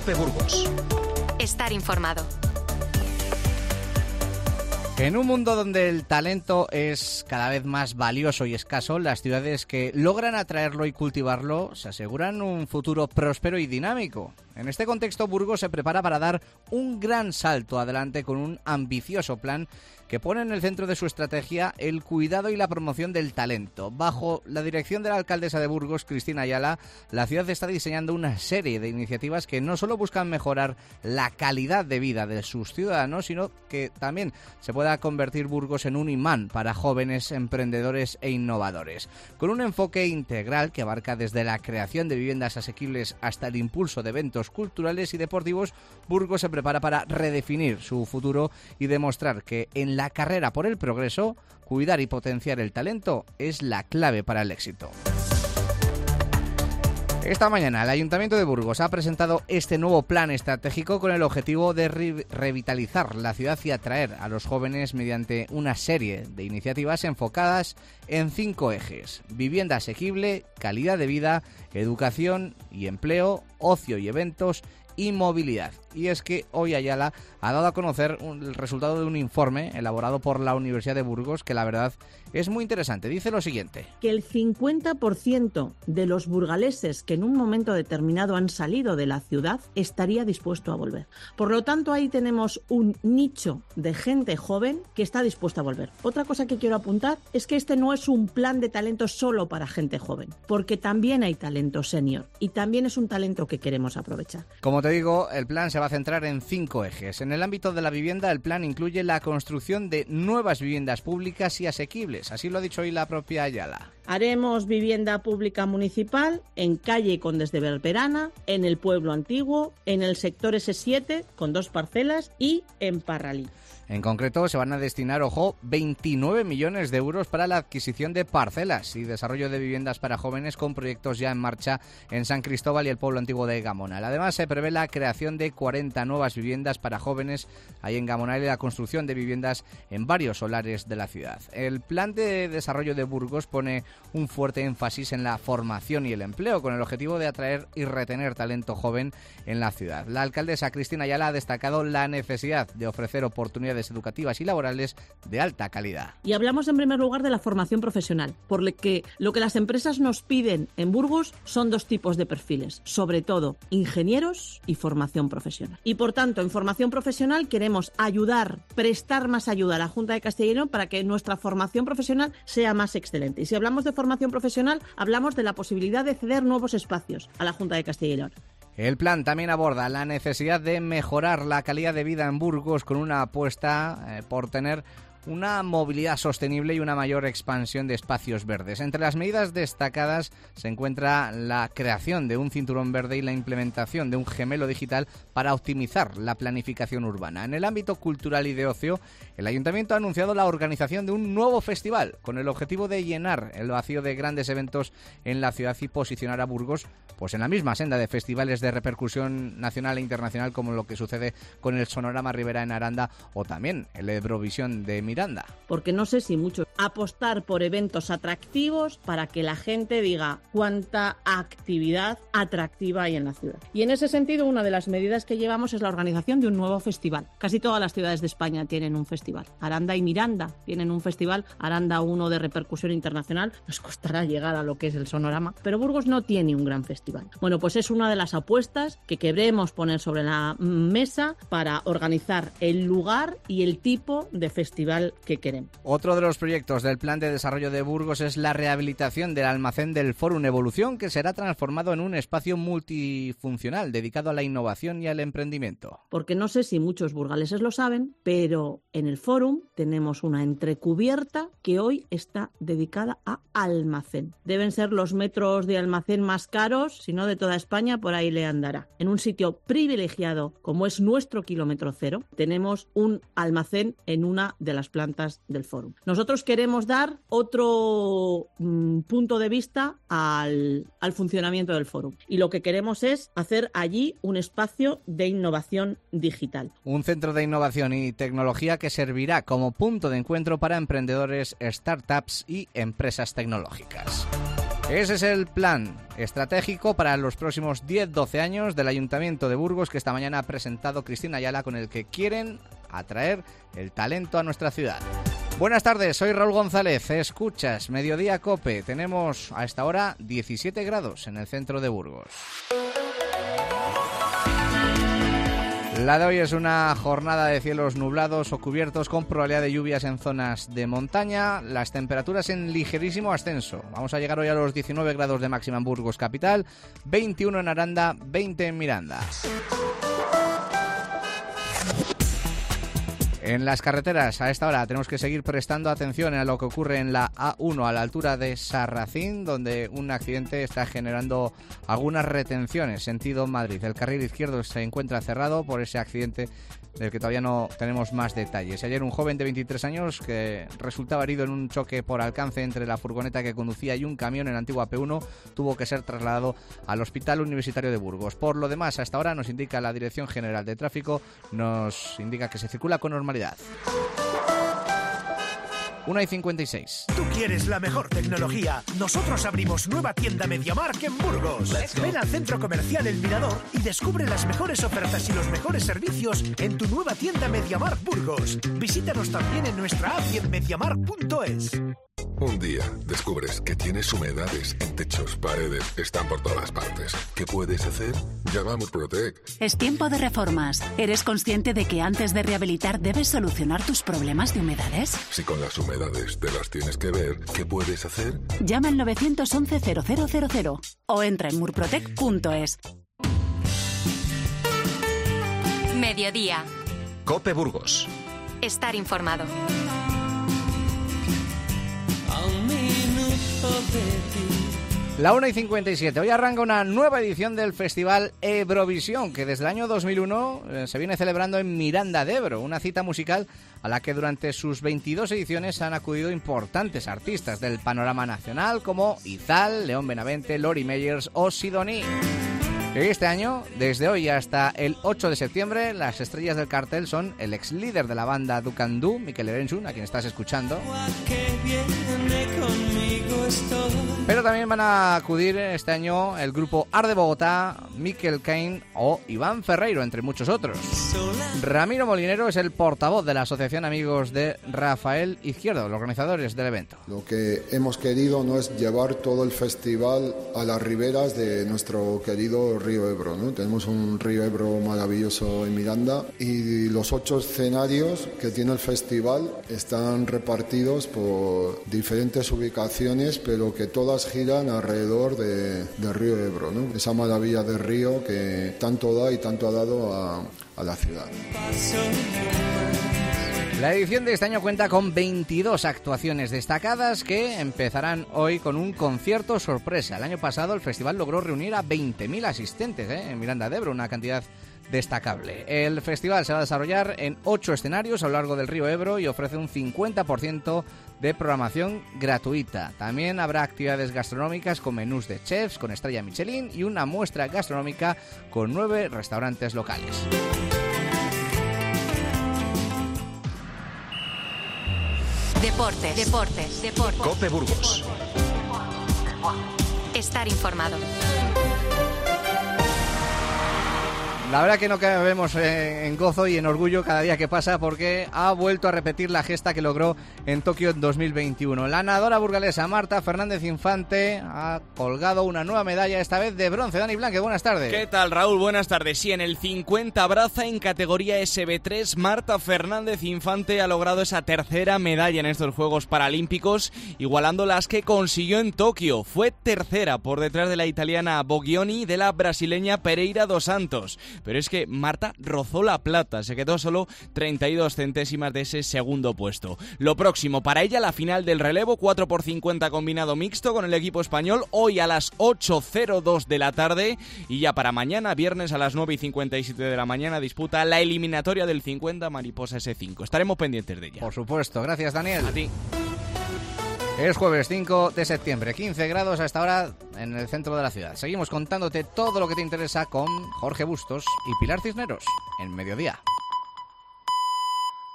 Cope Burgos. Estar informado. En un mundo donde el talento es cada vez más valioso y escaso, las ciudades que logran atraerlo y cultivarlo se aseguran un futuro próspero y dinámico. En este contexto, Burgos se prepara para dar un gran salto adelante con un ambicioso plan que pone en el centro de su estrategia el cuidado y la promoción del talento. Bajo la dirección de la alcaldesa de Burgos, Cristina Ayala, la ciudad está diseñando una serie de iniciativas que no solo buscan mejorar la calidad de vida de sus ciudadanos, sino que también se pueda convertir Burgos en un imán para jóvenes emprendedores e innovadores. Con un enfoque integral que abarca desde la creación de viviendas asequibles hasta el impulso de eventos culturales y deportivos, Burgos se prepara para redefinir su futuro y demostrar que en la carrera por el progreso, cuidar y potenciar el talento es la clave para el éxito. Esta mañana el Ayuntamiento de Burgos ha presentado este nuevo plan estratégico con el objetivo de revitalizar la ciudad y atraer a los jóvenes mediante una serie de iniciativas enfocadas en 5 ejes: vivienda asequible, calidad de vida, educación y empleo, ocio y eventos y movilidad. Y es que hoy Ayala ha dado a conocer el resultado de un informe elaborado por la Universidad de Burgos que la verdad es muy interesante. Dice lo siguiente: que el 50% de los burgaleses que en un momento determinado han salido de la ciudad estaría dispuesto a volver. Por lo tanto, ahí tenemos un nicho de gente joven que está dispuesta a volver. Otra cosa que quiero apuntar es que este no es un plan de talento solo para gente joven, porque también hay talento senior y también es un talento que queremos aprovechar. Como te digo, el plan se va a centrar en 5 ejes. En el ámbito de la vivienda, el plan incluye la construcción de nuevas viviendas públicas y asequibles. Así lo ha dicho hoy la propia Ayala. Haremos vivienda pública municipal en calle Condes de Barberana, en el Pueblo Antiguo, en el sector S7 con 2 parcelas y en Parralí. En concreto, se van a destinar, ojo, 29 millones de euros para la adquisición de parcelas y desarrollo de viviendas para jóvenes con proyectos ya en marcha en San Cristóbal y el Pueblo Antiguo de Gamonal. Además, se prevé la creación de 40 nuevas viviendas para jóvenes ahí en Gamonal y la construcción de viviendas en varios solares de la ciudad. El plan de desarrollo de Burgos pone un fuerte énfasis en la formación y el empleo, con el objetivo de atraer y retener talento joven en la ciudad. La alcaldesa Cristina Ayala ha destacado la necesidad de ofrecer oportunidades educativas y laborales de alta calidad. Y hablamos en primer lugar de la formación profesional, por lo que las empresas nos piden en Burgos son 2 tipos de perfiles, sobre todo ingenieros y formación profesional. Y por tanto, en formación profesional queremos prestar más ayuda a la Junta de Castilla y León para que nuestra formación profesional sea más excelente. Y si hablamos de formación profesional, hablamos de la posibilidad de ceder nuevos espacios a la Junta de Castilla y León. El plan también aborda la necesidad de mejorar la calidad de vida en Burgos con una apuesta por tener una movilidad sostenible y una mayor expansión de espacios verdes. Entre las medidas destacadas se encuentra la creación de un cinturón verde y la implementación de un gemelo digital para optimizar la planificación urbana. En el ámbito cultural y de ocio, el Ayuntamiento ha anunciado la organización de un nuevo festival con el objetivo de llenar el vacío de grandes eventos en la ciudad y posicionar a Burgos pues en la misma senda de festivales de repercusión nacional e internacional, como lo que sucede con el Sonorama Ribera en Aranda o también el Eurovisión de Miranda. Porque no sé si mucho apostar por eventos atractivos para que la gente diga cuánta actividad atractiva hay en la ciudad. Y en ese sentido, una de las medidas que llevamos es la organización de un nuevo festival. Casi todas las ciudades de España tienen un festival. Aranda y Miranda tienen un festival. Aranda uno de repercusión internacional. Nos costará llegar a lo que es el Sonorama. Pero Burgos no tiene un gran festival. Bueno, pues es una de las apuestas que queremos poner sobre la mesa para organizar el lugar y el tipo de festival que queremos. Otro de los proyectos del Plan de Desarrollo de Burgos es la rehabilitación del almacén del Fórum Evolución, que será transformado en un espacio multifuncional dedicado a la innovación y al emprendimiento. Porque no sé si muchos burgaleses lo saben, pero en el Fórum tenemos una entrecubierta que hoy está dedicada a almacén. Deben ser los metros de almacén más caros, si no de toda España, por ahí le andará. En un sitio privilegiado como es nuestro kilómetro cero, tenemos un almacén en una de las plantas del Fórum. Nosotros queremos dar otro punto de vista al funcionamiento del Fórum y lo que queremos es hacer allí un espacio de innovación digital. Un centro de innovación y tecnología que servirá como punto de encuentro para emprendedores, startups y empresas tecnológicas. Ese es el plan estratégico para los próximos 10-12 años del Ayuntamiento de Burgos que esta mañana ha presentado Cristina Ayala, con el que quieren atraer el talento a nuestra ciudad. Buenas tardes, soy Raúl González, escuchas Mediodía Cope. Tenemos a esta hora 17 grados en el centro de Burgos. La de hoy es una jornada de cielos nublados o cubiertos con probabilidad de lluvias en zonas de montaña. Las temperaturas en ligerísimo ascenso. Vamos a llegar hoy a los 19 grados de máxima en Burgos capital, 21 en Aranda, 20 en Miranda. En las carreteras, a esta hora, tenemos que seguir prestando atención a lo que ocurre en la A1 a la altura de Sarracín, donde un accidente está generando algunas retenciones sentido Madrid. El carril izquierdo se encuentra cerrado por ese accidente del que todavía no tenemos más detalles. Ayer un joven de 23 años que resultaba herido en un choque por alcance entre la furgoneta que conducía y un camión en la antigua P1 tuvo que ser trasladado al Hospital Universitario de Burgos. Por lo demás, hasta ahora nos indica la Dirección General de Tráfico, nos indica que se circula con normalidad. 1:56. ¿Tú quieres la mejor tecnología? Nosotros abrimos nueva tienda MediaMarkt en Burgos. Ven al Centro Comercial El Mirador y descubre las mejores ofertas y los mejores servicios en tu nueva tienda MediaMarkt Burgos. Visítanos también en nuestra app y en mediamarkt.es. Un día descubres que tienes humedades en techos, paredes, están por todas partes. ¿Qué puedes hacer? Llama a Murprotec. Es tiempo de reformas. ¿Eres consciente de que antes de rehabilitar debes solucionar tus problemas de humedades? Si con las humedades te las tienes que ver, ¿qué puedes hacer? Llama al 911-0000 o entra en murprotec.es. Mediodía. Cope Burgos. Estar informado. La 1:57. Hoy arranca una nueva edición del Festival Ebrovisión, que desde el año 2001 se viene celebrando en Miranda de Ebro, una cita musical a la que durante sus 22 ediciones han acudido importantes artistas del panorama nacional como Izal, León Benavente, Lori Meyers o Sidoní. Este año, desde hoy hasta el 8 de septiembre, las estrellas del cartel son el ex líder de la banda Ducandú, Mikel Erenchun, a quien estás escuchando. Pero también van a acudir este año el grupo Art de Bogotá, Mikel Cain o Iván Ferreiro, entre muchos otros. Ramiro Molinero es el portavoz de la Asociación Amigos de Rafael Izquierdo, los organizadores del evento. Lo que hemos querido no es llevar todo el festival a las riberas de nuestro querido río Ebro, ¿no? Tenemos un río Ebro maravilloso en Miranda y los 8 escenarios que tiene el festival están repartidos por diferentes ubicaciones, pero que todas giran alrededor del río Ebro, ¿no? Esa maravilla del río que tanto da y tanto ha dado a la ciudad. La edición de este año cuenta con 22 actuaciones destacadas que empezarán hoy con un concierto sorpresa. El año pasado el festival logró reunir a 20.000 asistentes en Miranda de Ebro, una cantidad destacable. El festival se va a desarrollar en 8 escenarios a lo largo del río Ebro y ofrece un 50% de programación gratuita. También habrá actividades gastronómicas con menús de chefs con estrella Michelin y una muestra gastronómica con 9 restaurantes locales. Deportes. Cope Burgos. Estar informado. La verdad que no cabemos en gozo y en orgullo cada día que pasa porque ha vuelto a repetir la gesta que logró en Tokio en 2021. La nadadora burgalesa Marta Fernández Infante ha colgado una nueva medalla, esta vez de bronce. Dani Blanque, buenas tardes. ¿Qué tal, Raúl? Buenas tardes. Sí, en el 50 braza en categoría SB3, Marta Fernández Infante ha logrado esa tercera medalla en estos Juegos Paralímpicos, igualando las que consiguió en Tokio. Fue tercera por detrás de la italiana Boggioni y de la brasileña Pereira dos Santos. Pero es que Marta rozó la plata, se quedó solo 32 centésimas de ese segundo puesto. Lo próximo para ella, la final del relevo 4x50 combinado mixto con el equipo español, hoy a las 8:02 de la tarde, y ya para mañana, viernes a las 9:57 de la mañana, disputa la eliminatoria del 50 mariposa S5. Estaremos pendientes de ella. Por supuesto, gracias Daniel. A ti. Es jueves 5 de septiembre, 15 grados hasta ahora en el centro de la ciudad. Seguimos contándote todo lo que te interesa con Jorge Bustos y Pilar Cisneros en Mediodía.